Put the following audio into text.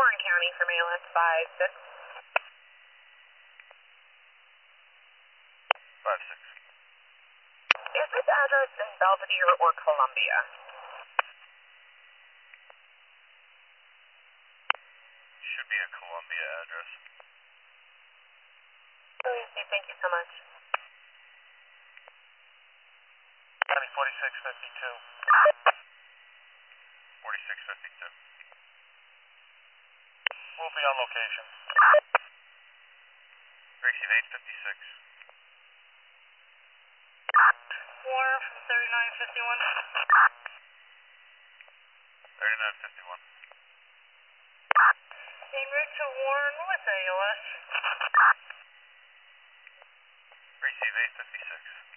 Warren County from ALS 56. 56. Is this address in Belvedere or Columbia? Should be a Columbia address. Thank you so much. County 4652. 4652. We'll be on location. Receive 856. Warren from 3951. 3951. En route to Warren with ALS. Receive 856.